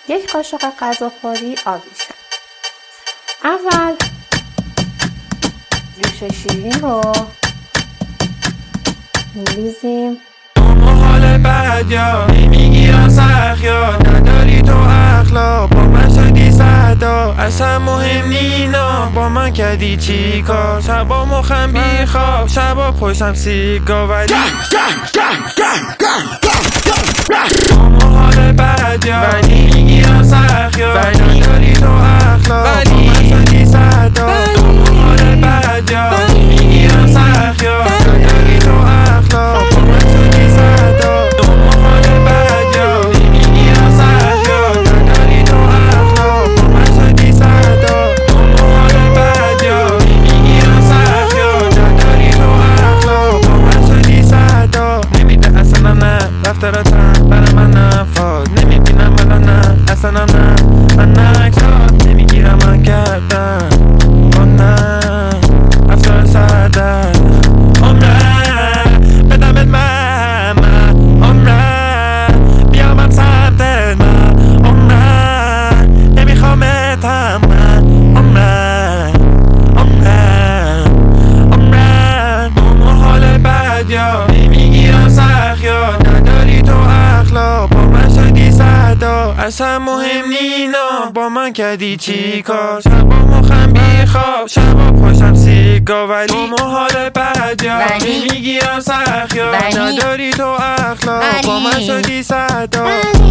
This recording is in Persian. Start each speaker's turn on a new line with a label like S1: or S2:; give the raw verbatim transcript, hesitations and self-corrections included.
S1: یک قاشق غذاخوری آویزن. اول جوش شیرین رو میریزیم.
S2: حال بد یا نمیگیرم سخت یا نداری تو اخلاق، با من شدی صدا اصلا مهم نینا، با من کردی چی کار؟ شبا مخم بیخواب، شبا پشتم سیگار، ولی اما حال بد یا نمیگیرم سخت یا نداری تو اخلاق، با من شدی صدا اما حال بد یا نمیگیرم سخت یا نداری تو اخلاق، با من شدی صدا رفتارتم برای من نفاد، نمیبینم الان نه اصلا نه، من نکرد نمیگیرم من کردم با نه افسار سردر عمره بدمت من من عمره بیامم سمت من عمره نمیخوامتم من عمره عمره عمره اما حال بد یا نمیگیرم سخت یا نداری تو اخلاق، با من شدی صدا اصلا مهم نینا، با من کردی چی کار؟ شبا مخم بیخواب، شبا پشتم سیگار، ولی اما حال بد یا نمیگیرم سخت یا نداری تو اخلاق، با من شدی صدا